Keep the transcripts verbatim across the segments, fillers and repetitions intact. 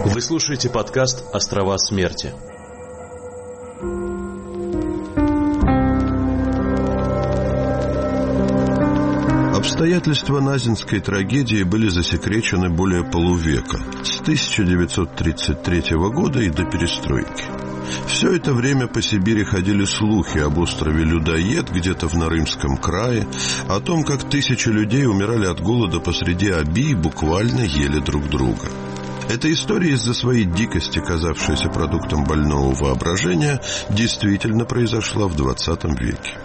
Вы слушаете подкаст «Острова смерти». Обстоятельства Назинской трагедии были засекречены более полувека, с тысяча девятьсот тридцать третьего года и до перестройки. Все это время по Сибири ходили слухи об острове Людоед где-то в Нарымском крае, о том, как тысячи людей умирали от голода посреди Оби и буквально ели друг друга. Эта история, из-за своей дикости, казавшаяся продуктом больного воображения, действительно произошла в двадцатом веке.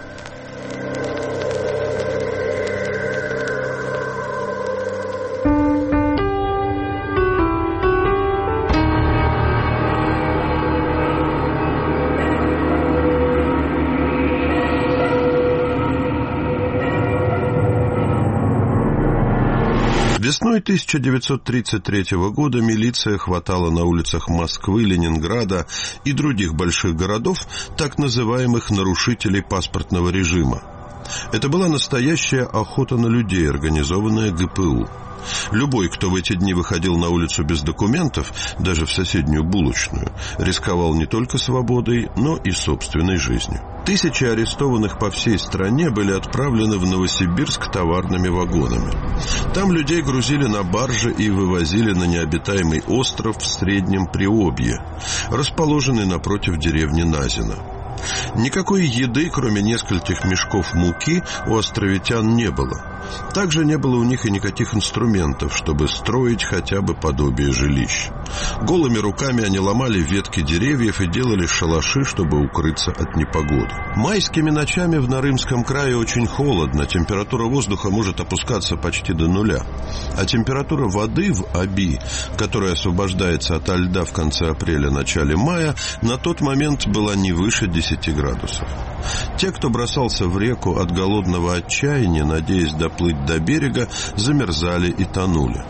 Весной тысяча девятьсот тридцать третьего года милиция хватала на улицах Москвы, Ленинграда и других больших городов так называемых нарушителей паспортного режима. Это была настоящая охота на людей, организованная ГПУ. Любой, кто в эти дни выходил на улицу без документов, даже в соседнюю булочную, рисковал не только свободой, но и собственной жизнью. Тысячи арестованных по всей стране были отправлены в Новосибирск товарными вагонами. Там людей грузили на баржи и вывозили на необитаемый остров в Среднем Приобье, расположенный напротив деревни Назино. Никакой еды, кроме нескольких мешков муки, у островитян не было. Также не было у них и никаких инструментов, чтобы строить хотя бы подобие жилищ. Голыми руками они ломали ветки деревьев и делали шалаши, чтобы укрыться от непогоды. Майскими ночами в Нарымском крае очень холодно, температура воздуха может опускаться почти до нуля. А температура воды в Оби, которая освобождается ото льда в конце апреля-начале мая, на тот момент была не выше десяти градусов. Те, кто бросался в реку от голодного отчаяния, надеясь доплыть до берега, замерзали и тонули.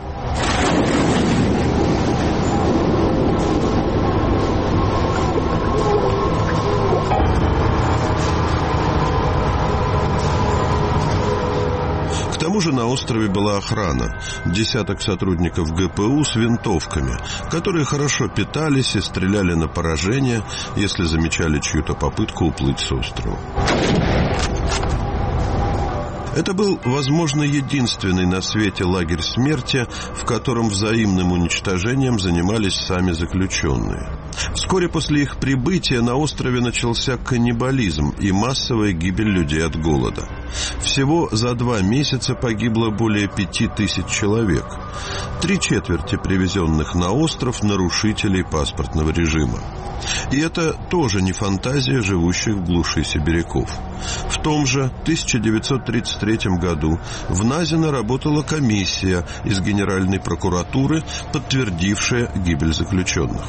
К тому же на острове была охрана, десяток сотрудников ГПУ с винтовками, которые хорошо питались и стреляли на поражение, если замечали чью-то попытку уплыть с острова. Это был, возможно, единственный на свете лагерь смерти, в котором взаимным уничтожением занимались сами заключенные. Вскоре после их прибытия на острове начался каннибализм и массовая гибель людей от голода. Всего за два месяца погибло более пяти тысяч человек. Три четверти привезенных на остров нарушителей паспортного режима. И это тоже не фантазия живущих в глуши сибиряков. В том же тысяча девятьсот тридцать третьем году в Назино работала комиссия из Генеральной прокуратуры, подтвердившая гибель заключенных.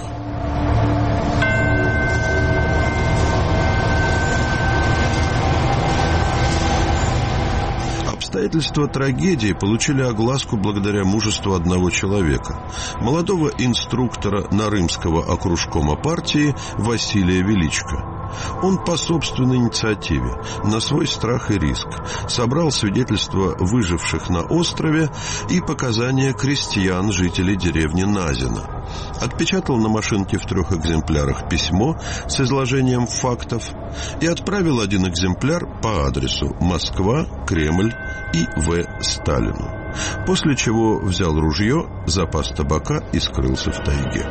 Обстоятельства трагедии получили огласку благодаря мужеству одного человека, молодого инструктора Нарымского окружкома партии Василия Величко. Он по собственной инициативе, на свой страх и риск, собрал свидетельства выживших на острове и показания крестьян, жителей деревни Назино. Отпечатал на машинке в трех экземплярах письмо с изложением фактов и отправил один экземпляр по адресу Москва, Кремль и В. Сталину. После чего взял ружье, запас табака и скрылся в тайге.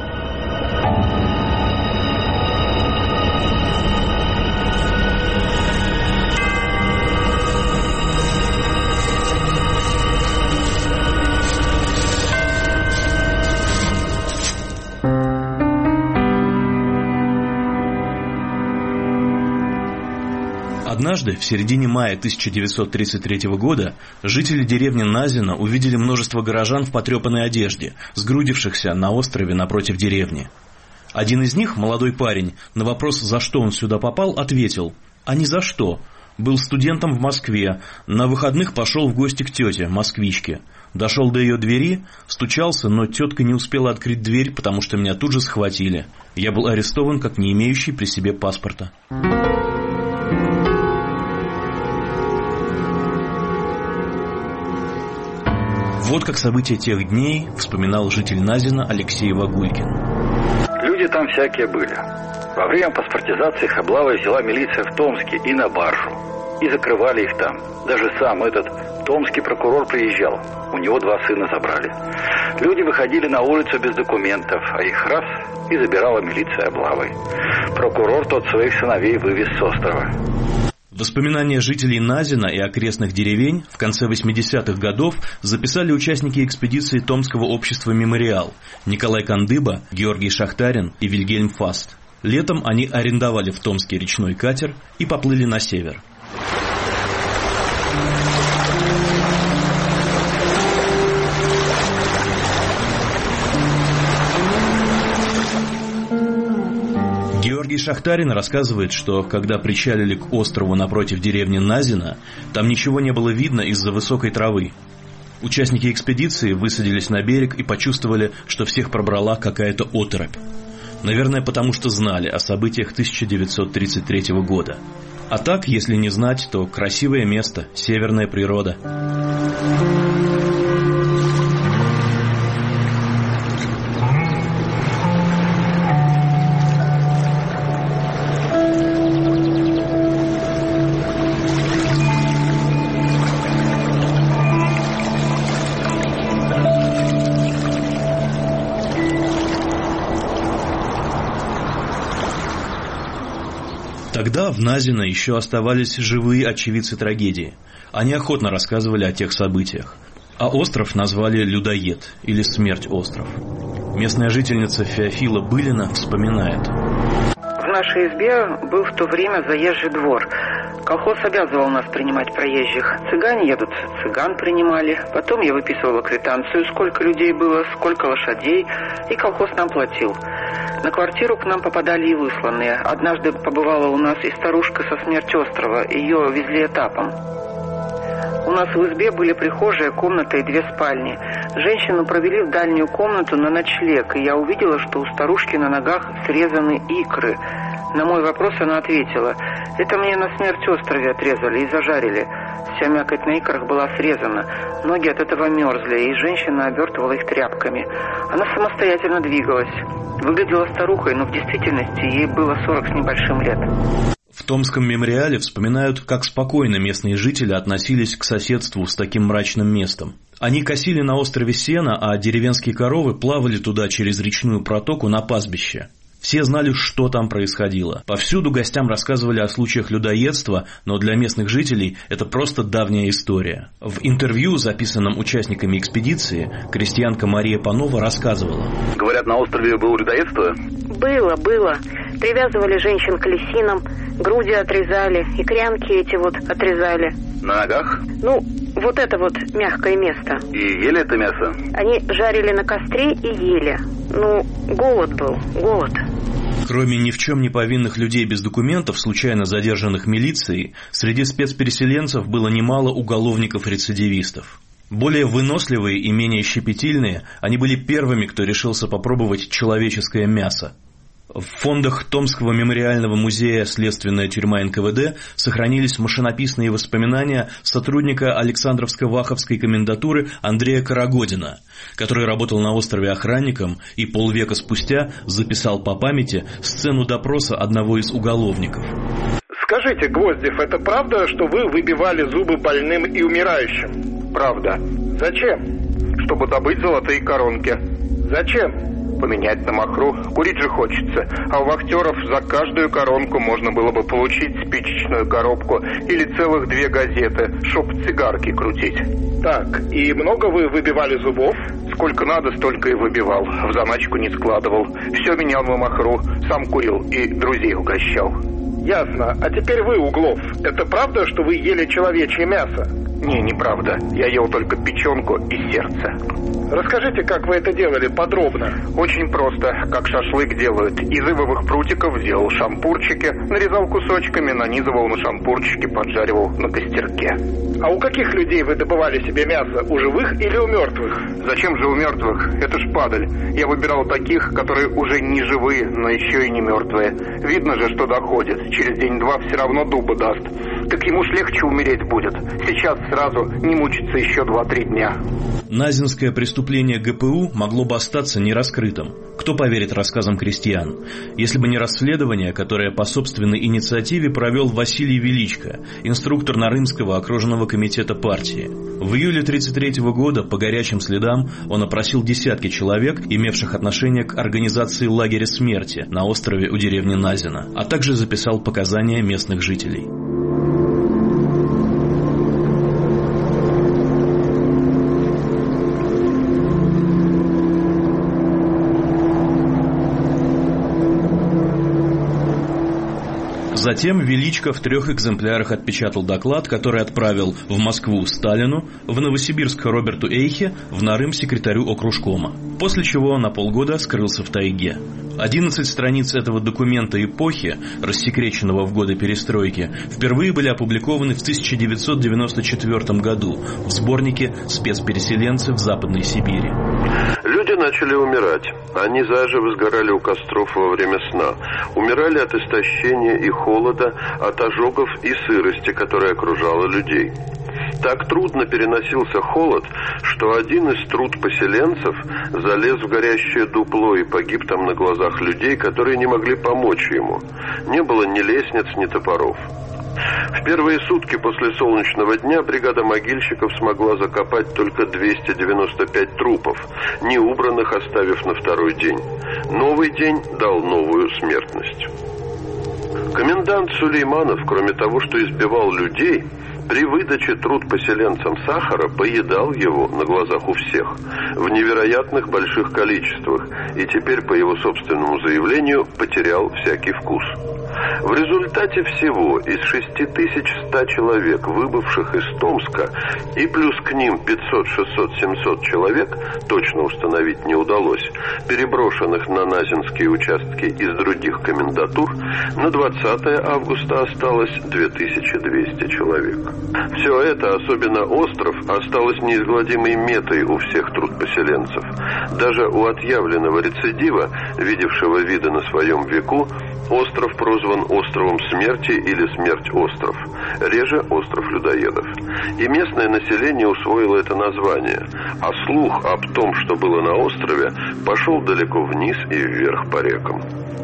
Однажды, в середине мая тысяча девятьсот тридцать третьего года, жители деревни Назино увидели множество горожан в потрепанной одежде, сгрудившихся на острове напротив деревни. Один из них, молодой парень, на вопрос, за что он сюда попал, ответил: «А ни за что. Был студентом в Москве, на выходных пошел в гости к тете, москвичке. Дошел до ее двери, стучался, но тетка не успела открыть дверь, потому что меня тут же схватили. Я был арестован как не имеющий при себе паспорта». Вот как события тех дней вспоминал житель Назина Алексей Вагулькин. Люди там всякие были. Во время паспортизации их облавой взяла милиция в Томске и на баржу. И закрывали их там. Даже сам этот томский прокурор приезжал. У него два сына забрали. Люди выходили на улицу без документов, а их раз и забирала милиция облавой. Прокурор тот своих сыновей вывез с острова. Воспоминания жителей Назина и окрестных деревень в конце восьмидесятых годов записали участники экспедиции Томского общества «Мемориал» Николай Кандыба, Георгий Шахтарин и Вильгельм Фаст. Летом они арендовали в Томске речной катер и поплыли на север. Георгий Шахтарин рассказывает, что когда причалили к острову напротив деревни Назина, там ничего не было видно из-за высокой травы. Участники экспедиции высадились на берег и почувствовали, что всех пробрала какая-то оторопь. Наверное, потому что знали о событиях тысяча девятьсот тридцать третьего года. А так, если не знать, то красивое место, северная природа. Тогда в Назино еще оставались живые очевидцы трагедии. Они охотно рассказывали о тех событиях. А остров назвали «Людоед» или «Смерть-остров». Местная жительница Феофила Былина вспоминает. В нашей избе был в то время заезжий двор. Колхоз обязывал нас принимать проезжих. Цыгане едут, цыган принимали. Потом я выписывала квитанцию, сколько людей было, сколько лошадей, и колхоз нам платил. На квартиру к нам попадали и высланные. Однажды побывала у нас и старушка со Смерть-острова. Ее везли этапом. У нас в избе были прихожая, комната и две спальни. Женщину провели в дальнюю комнату на ночлег, и я увидела, что у старушки на ногах срезаны икры. На мой вопрос она ответила: «Это мне на Смерть-острове отрезали и зажарили». Вся мякоть на икрах была срезана. Ноги от этого мерзли, и женщина обертывала их тряпками. Она самостоятельно двигалась. Выглядела старухой, но в действительности ей было сорок с небольшим лет. В Томском мемориале вспоминают, как спокойно местные жители относились к соседству с таким мрачным местом. Они косили на острове сено, а деревенские коровы плавали туда через речную протоку на пастбище. Все знали, что там происходило. Повсюду гостям рассказывали о случаях людоедства, но для местных жителей это просто давняя история. В интервью, записанном участниками экспедиции, крестьянка Мария Панова рассказывала. Говорят, на острове было людоедство? Было, было. Привязывали женщин к лисинам, груди отрезали, икрянки эти вот отрезали. На ногах? Ну, вот это вот мягкое место. И ели это мясо? Они жарили на костре и ели. Ну, голод был, голод. Кроме ни в чем не повинных людей без документов, случайно задержанных милицией, среди спецпереселенцев было немало уголовников-рецидивистов. Более выносливые и менее щепетильные, они были первыми, кто решился попробовать человеческое мясо. В фондах Томского мемориального музея «Следственная тюрьма эн ка вэ дэ» сохранились машинописные воспоминания сотрудника Александровско-Ваховской комендатуры Андрея Карагодина, который работал на острове охранником и полвека спустя записал по памяти сцену допроса одного из уголовников. Скажите, Гвоздев, это правда, что вы выбивали зубы больным и умирающим? Правда. Зачем? Чтобы добыть золотые коронки. Зачем? Поменять на махру. Курить же хочется. А у вахтеров за каждую коронку можно было бы получить спичечную коробку или целых две газеты, чтоб цигарки крутить. Так, и много вы выбивали зубов? Сколько надо, столько и выбивал. В заначку не складывал. Все менял на махру. Сам курил и друзей угощал. Ясно. А теперь вы, Углов, это правда, что вы ели человечье мясо? Не, неправда. Я ел только печенку и сердце. Расскажите, как вы это делали подробно. Очень просто, как шашлык делают. Из ивовых прутиков делал шампурчики, нарезал кусочками, нанизывал на шампурчики, поджаривал на костерке. А у каких людей вы добывали себе мясо? У живых или у мертвых? Зачем же у мертвых? Это ж падаль. Я выбирал таких, которые уже не живые, но еще и не мертвые. Видно же, что доходит. Через день-два все равно дуба даст. так ему ж легче умереть будет. Сейчас сразу, не мучиться еще два-три дня. Назинское преступление ГПУ могло бы остаться нераскрытым. Кто поверит рассказам крестьян? Если бы не расследование, которое по собственной инициативе провел Василий Величко, инструктор Нарымского окружного комитета партии. В июле тридцать третьего года по горячим следам он опросил десятки человек, имевших отношение к организации лагеря смерти на острове у деревни Назино, а также записал показания местных жителей. Затем Величко в трех экземплярах отпечатал доклад, который отправил в Москву Сталину, в Новосибирск Роберту Эйхе, в Нарым секретарю окружкома, после чего на полгода скрылся в тайге. одиннадцать страниц этого документа эпохи, рассекреченного в годы перестройки, впервые были опубликованы в тысяча девятьсот девяносто четвёртом году в сборнике «Спецпереселенцы в Западной Сибири». Люди начали умирать. Они заживо сгорали у костров во время сна. Умирали от истощения и холода, от ожогов и сырости, которая окружала людей. Так трудно переносился холод, что один из трудпоселенцев залез в горящее дупло и погиб там на глазах людей, которые не могли помочь ему. Не было ни лестниц, ни топоров. В первые сутки после солнечного дня бригада могильщиков смогла закопать только двести девяносто пять трупов, не убранных оставив на второй день. Новый день дал новую смертность. Комендант Сулейманов, кроме того, что избивал людей, при выдаче трудпоселенцам сахара поедал его на глазах у всех в невероятных больших количествах и теперь, по его собственному заявлению, потерял всякий вкус. В результате всего из шесть тысяч сто человек, выбывших из Томска, и плюс к ним пятьсот, шестьсот, семьсот человек, точно установить не удалось, переброшенных на назинские участки из других комендатур, на двадцатое августа осталось две тысячи двести человек. Все это, особенно остров, осталось неизгладимой метой у всех трудпоселенцев. Даже у отъявленного рецидива, видевшего виды на своем веку, остров прозван островом смерти или смерть-остров, реже остров людоедов. И местное население усвоило это название, а слух об том, что было на острове, пошел далеко вниз и вверх по рекам.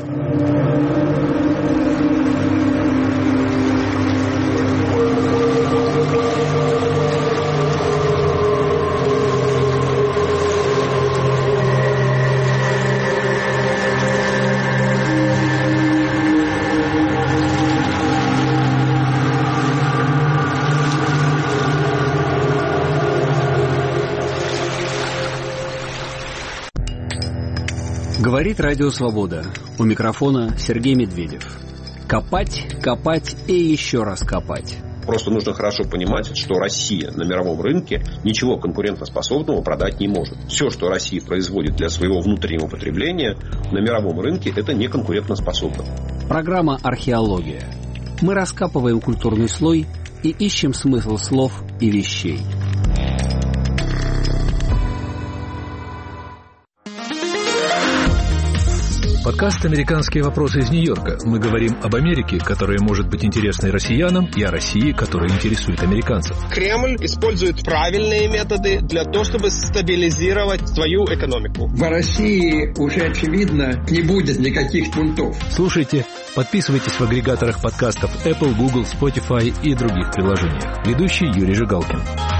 Говорит Радио Свобода. У микрофона Сергей Медведев. Копать, копать и еще раз копать. Просто нужно хорошо понимать, что Россия на мировом рынке ничего конкурентоспособного продать не может. Все, что Россия производит для своего внутреннего потребления, на мировом рынке это не конкурентоспособно. Программа «Археология». Мы раскапываем культурный слой и ищем смысл слов и вещей. Подкаст «Американские вопросы» из Нью-Йорка. Мы говорим об Америке, которая может быть интересной россиянам, и о России, которая интересует американцев. Кремль использует правильные методы для того, чтобы стабилизировать свою экономику. В России уже очевидно не будет никаких пунктов. Слушайте, подписывайтесь в агрегаторах подкастов Apple, Google, Spotify и других приложениях. Ведущий Юрий Жигалкин.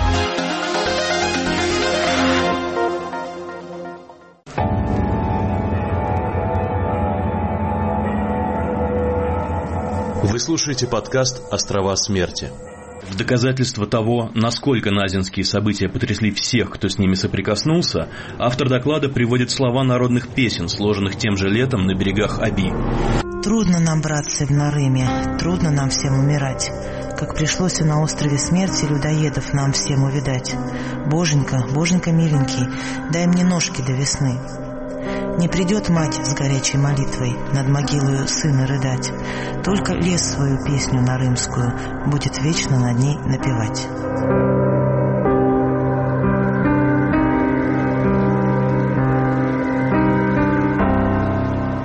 Вы слушаете подкаст «Острова смерти». В доказательство того, насколько назинские события потрясли всех, кто с ними соприкоснулся, автор доклада приводит слова народных песен, сложенных тем же летом на берегах Оби. «Трудно нам, братцы, в Нарыме, трудно нам всем умирать, как пришлось на острове смерти людоедов нам всем увидать. Боженька, боженька миленький, дай мне ножки до весны». Не придет мать с горячей молитвой над могилою сына рыдать, только лес свою песню нарымскую будет вечно над ней напевать.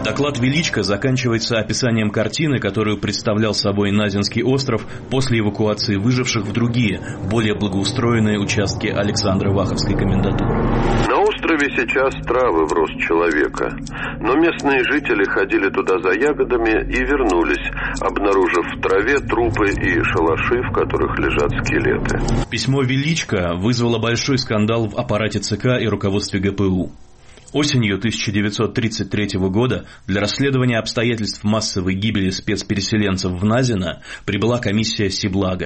Доклад Величко заканчивается описанием картины, которую представлял собой Назинский остров после эвакуации выживших в другие, более благоустроенные участки Александро-Ваховской комендатуры. На острове сейчас травы в рост человека, но местные жители ходили туда за ягодами и вернулись, обнаружив в траве трупы и шалаши, в которых лежат скелеты. Письмо Величко вызвало большой скандал в аппарате ЦК и руководстве ГПУ. Осенью тысяча девятьсот тридцать третьего года для расследования обстоятельств массовой гибели спецпереселенцев в Назино прибыла комиссия Сиблага.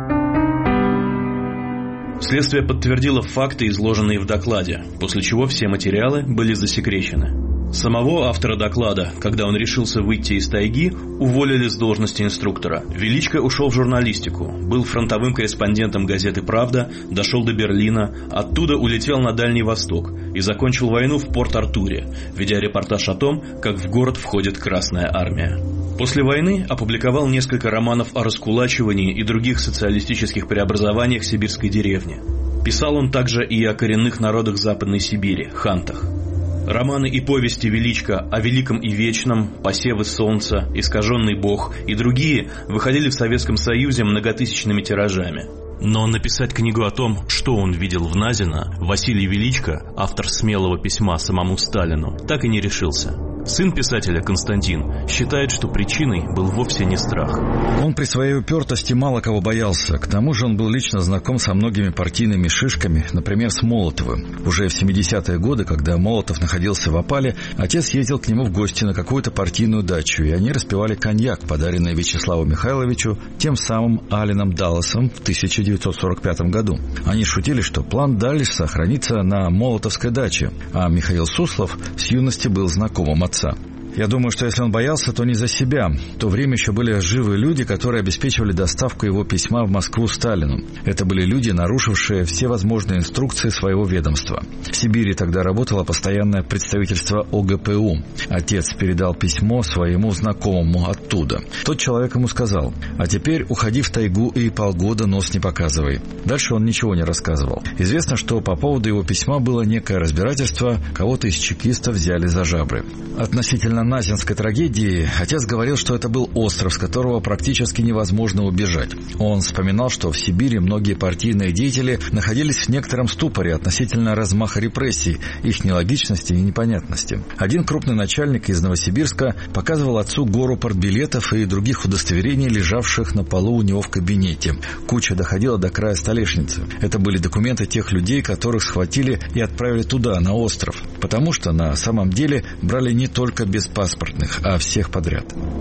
Следствие подтвердило факты, изложенные в докладе, после чего все материалы были засекречены. Самого автора доклада, когда он решился выйти из тайги, уволили с должности инструктора. Величко ушел в журналистику, был фронтовым корреспондентом газеты «Правда», дошел до Берлина, оттуда улетел на Дальний Восток и закончил войну в Порт-Артуре, ведя репортаж о том, как в город входит Красная Армия. После войны опубликовал несколько романов о раскулачивании и других социалистических преобразованиях сибирской деревни. Писал он также и о коренных народах Западной Сибири – хантах. Романы и повести Величко о великом и вечном, посевы солнца, искаженный бог и другие выходили в Советском Союзе многотысячными тиражами. Но написать книгу о том, что он видел в Назино, Василий Величко, автор смелого письма самому Сталину, так и не решился. Сын писателя Константин считает, что причиной был вовсе не страх. Он при своей упертости мало кого боялся. К тому же он был лично знаком со многими партийными шишками, например, с Молотовым. Уже в семидесятые годы, когда Молотов находился в опале, отец ездил к нему в гости на какую-то партийную дачу, и они распивали коньяк, подаренный Вячеславу Михайловичу тем самым Алленом Далласом в тысяча девятьсот сорок пятом году. Они шутили, что план Далласа хранится на Молотовской даче, а Михаил Суслов с юности был знакомым отца. Я думаю, что если он боялся, то не за себя. В то время еще были живы люди, которые обеспечивали доставку его письма в Москву Сталину. Это были люди, нарушившие все возможные инструкции своего ведомства. В Сибири тогда работало постоянное представительство ОГПУ. Отец передал письмо своему знакомому оттуда. Тот человек ему сказал: «А теперь уходи в тайгу и полгода нос не показывай». Дальше он ничего не рассказывал. Известно, что по поводу его письма было некое разбирательство, кого-то из чекистов взяли за жабры. Относительно Назинской трагедии отец говорил, что это был остров, с которого практически невозможно убежать. Он вспоминал, что в Сибири многие партийные деятели находились в некотором ступоре относительно размаха репрессий, их нелогичности и непонятности. Один крупный начальник из Новосибирска показывал отцу гору партбилетов и других удостоверений, лежавших на полу у него в кабинете. Куча доходила до края столешницы. Это были документы тех людей, которых схватили и отправили туда, на остров. Потому что на самом деле брали не только без паспортных, а всех подряд.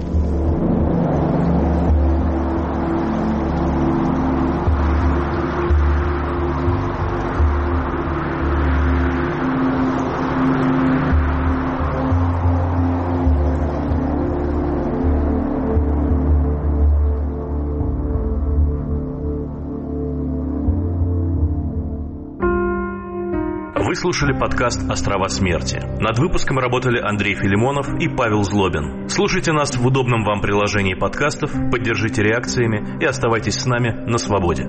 Вы слушали подкаст «Острова смерти». Над выпуском работали Андрей Филимонов и Павел Злобин. Слушайте нас в удобном вам приложении подкастов, поддержите реакциями и оставайтесь с нами на свободе.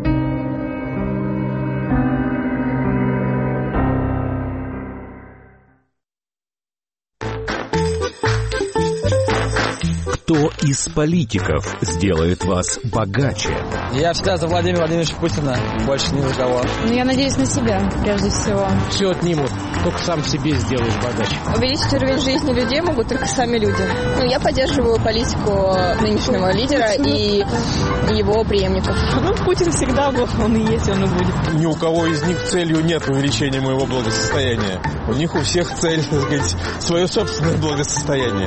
Кто из политиков сделает вас богаче? Я всегда за Владимира Владимировича Путина, больше ни за кого. Ну, я надеюсь на себя, прежде всего. Все отнимут, только сам себе сделаешь богаче. Увеличить уровень жизни людей могут только сами люди. Ну, я поддерживаю политику нынешнего лидера и его преемников. Ну, Путин всегда был, он и есть, он и будет. Ни у кого из них целью нет увеличения моего благосостояния. У них у всех цель, так сказать, свое собственное благосостояние.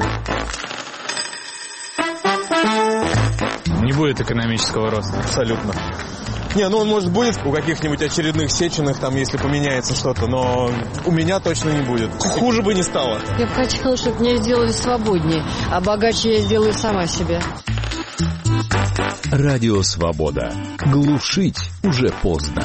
Не будет экономического роста. Абсолютно. Не, ну он, может, будет у каких-нибудь очередных Сеченых, там, если поменяется что-то, но у меня точно не будет. Хуже бы не стало. Я бы хотела, чтобы меня сделали свободнее, а богаче я сделаю сама себе. Радио Свобода. Глушить уже поздно.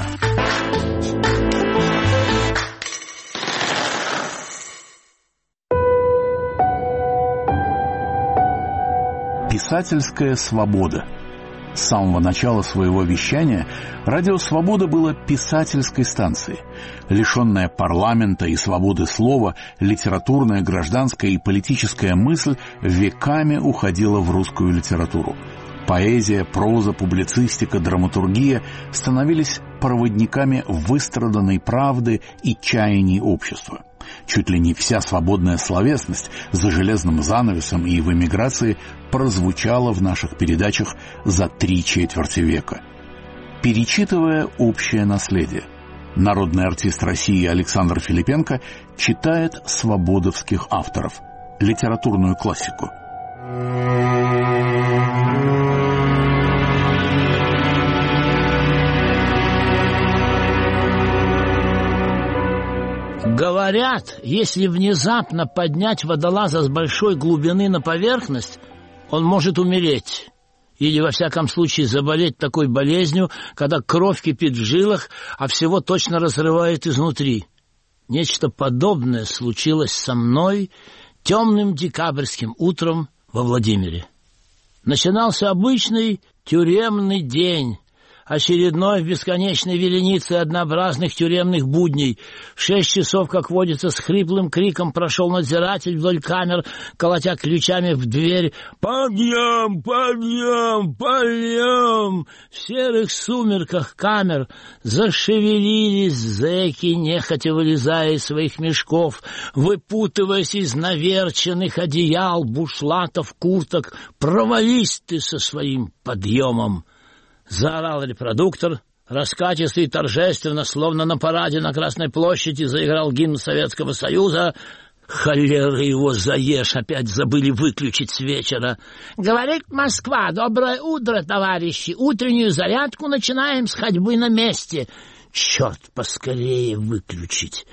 Писательская свобода. С самого начала своего вещания «Радио Свобода» было писательской станцией. Лишенная парламента и свободы слова, литературная, гражданская и политическая мысль веками уходила в русскую литературу. Поэзия, проза, публицистика, драматургия становились проводниками выстраданной правды и чаяний общества. Чуть ли не вся свободная словесность за железным занавесом и в эмиграции прозвучала в наших передачах за три четверти века. Перечитывая общее наследие, народный артист России Александр Филипенко читает свободовских авторов, литературную классику. Говорят, если внезапно поднять водолаза с большой глубины на поверхность, он может умереть. Или, во всяком случае, заболеть такой болезнью, когда кровь кипит в жилах, а всего точно разрывает изнутри. Нечто подобное случилось со мной темным декабрьским утром во Владимире. Начинался обычный тюремный день, очередной в бесконечной веренице однообразных тюремных будней. В шесть часов, как водится, с хриплым криком прошел надзиратель вдоль камер, колотя ключами в дверь. «Подъем! Подъем! Подъем!» В серых сумерках камер зашевелились зэки, нехотя вылезая из своих мешков, выпутываясь из наверченных одеял, бушлатов, курток. «Провались ты со своим подъемом!» Заорал репродуктор, раскатисто и торжественно, словно на параде на Красной площади, заиграл гимн Советского Союза. Холера его заешь, опять забыли выключить с вечера. «Говорит Москва, доброе утро, товарищи, утреннюю зарядку начинаем с ходьбы на месте». Черт, поскорее выключить.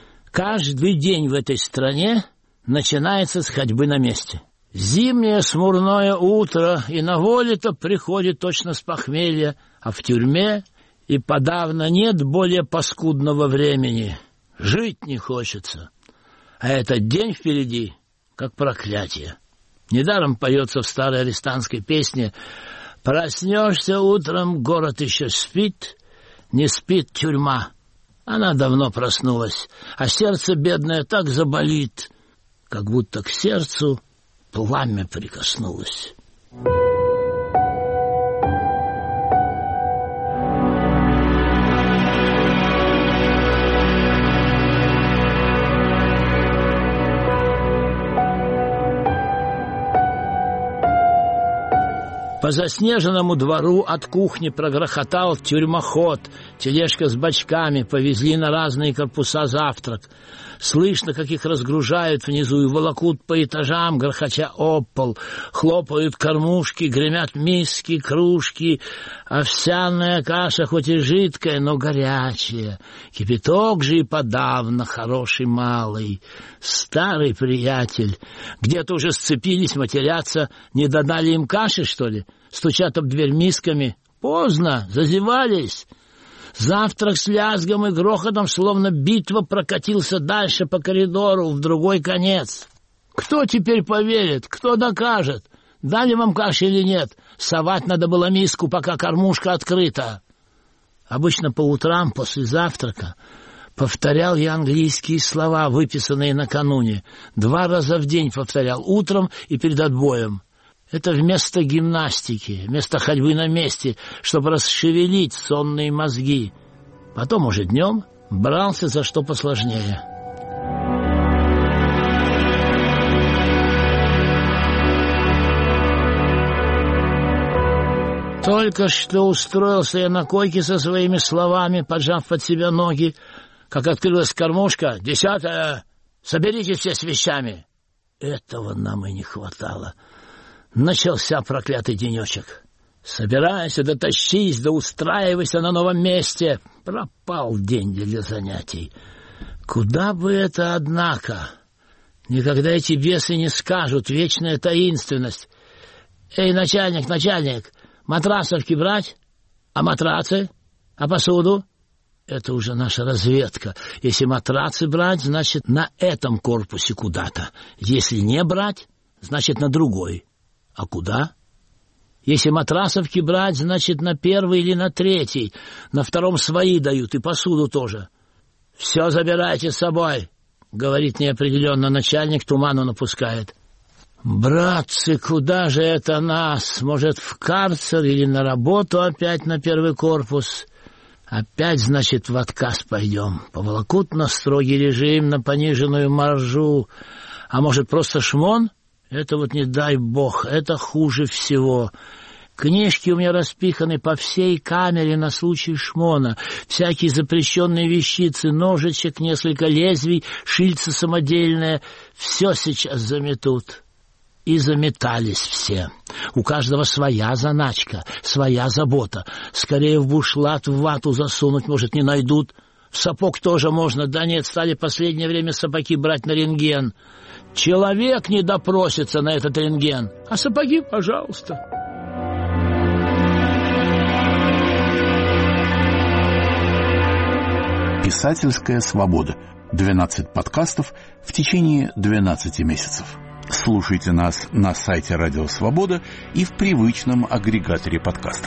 Каждый день в этой стране начинается с ходьбы на месте. Зимнее смурное утро, и на воле-то приходит точно с похмелья, а в тюрьме и подавно нет более паскудного времени. Жить не хочется. А этот день впереди, как проклятие. Недаром поется в старой арестантской песне: «Проснешься утром, город еще спит, не спит тюрьма». Она давно проснулась, а сердце бедное так заболит, как будто к сердцу пламя прикоснулось. По заснеженному двору от кухни прогрохотал тюрьмоход. Тележка с бочками повезли на разные корпуса завтрак. Слышно, как их разгружают внизу и волокут по этажам, грохоча об пол. Хлопают кормушки, гремят миски, кружки. Овсяная каша хоть и жидкая, но горячая. Кипяток же и подавно хороший малый. Старый приятель. Где-то уже сцепились, матерятся. Не додали им каши, что ли? Стучат об дверь мисками. Поздно, зазевались. Завтрак с лязгом и грохотом, словно битва, прокатился дальше по коридору, в другой конец. Кто теперь поверит? Кто докажет? Дали вам каши или нет? Совать надо было миску, пока кормушка открыта. Обычно по утрам после завтрака повторял я английские слова, выписанные накануне. Два раза в день повторял, утром и перед отбоем. Это вместо гимнастики, вместо ходьбы на месте, чтобы расшевелить сонные мозги. Потом уже днем брался за что посложнее. Только что устроился я на койке со своими словами, поджав под себя ноги, как открылась кормушка. «Десятая! Соберитесь все с вещами!» Этого нам и не хватало. Начался проклятый денечек. Собирайся, да тащись, да устраивайся на новом месте. Пропал день для занятий. Куда бы это, однако? Никогда эти бесы не скажут, вечная таинственность. Эй, начальник, начальник, матрасовки брать? А матрацы? А посуду? Это уже наша разведка. Если матрацы брать, значит, на этом корпусе куда-то. Если не брать, значит, на другой. А куда? Если матрасовки брать, значит, на первый или на третий. На втором свои дают, и посуду тоже. «Все забирайте с собой», — говорит неопределенно начальник, туману напускает. «Братцы, куда же это нас? Может, в карцер или на работу опять на первый корпус? Опять, значит, в отказ пойдем. Поволокут на строгий режим, на пониженную маржу. А может, просто шмон? Это вот не дай бог, это хуже всего. Книжки у меня распиханы по всей камере на случай шмона. Всякие запрещенные вещицы, ножичек, несколько лезвий, шильца самодельное. Все сейчас заметут». И заметались все. У каждого своя заначка, своя забота. Скорее в бушлат, в вату засунуть, может, не найдут. В сапог тоже можно. Да нет, стали в последнее время сапоги брать на рентген. Человек не допросится на этот рентген. А сапоги, пожалуйста. Писательская свобода. двенадцать подкастов в течение двенадцати месяцев. Слушайте нас на сайте Радио Свобода и в привычном агрегаторе подкастов.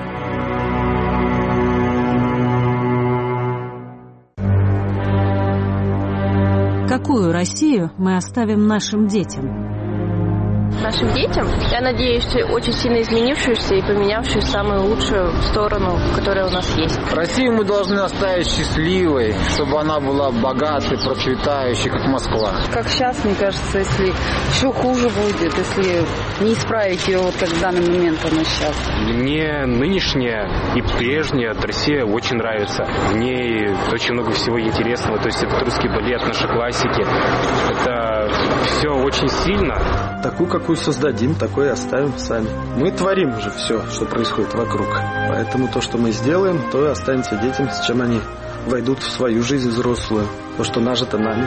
Какую Россию мы оставим нашим детям? Нашим детям, я надеюсь, очень сильно изменившуюся и поменявшую в самую лучшую сторону, которая у нас есть. Россию мы должны оставить счастливой, чтобы она была богатой, процветающей, как Москва. Как сейчас, мне кажется, если еще хуже будет, если не исправить ее, вот как в данный момент она сейчас. Мне нынешняя и прежняя Россия очень нравится. В ней очень много всего интересного. То есть это русский балет, наши классики. Это все очень сильно. Такую, какую создадим, такой и оставим сами. Мы творим же все, что происходит вокруг. Поэтому то, что мы сделаем, то и останется детям, с чем они войдут в свою жизнь взрослую. То, что нажито нами.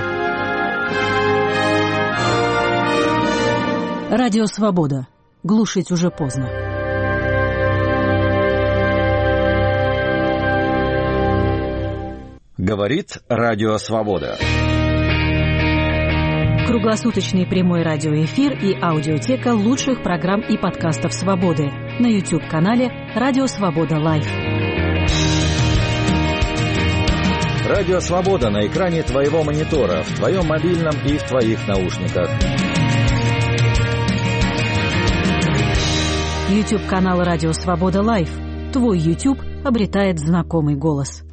Радио Свобода. Глушить уже поздно. Говорит Радио Свобода. Круглосуточный прямой радиоэфир и аудиотека лучших программ и подкастов «Свободы» на YouTube-канале «Радио Свобода Лайв». Радио Свобода на экране твоего монитора, в твоем мобильном и в твоих наушниках. YouTube-канал «Радио Свобода Лайв». Твой YouTube обретает знакомый голос.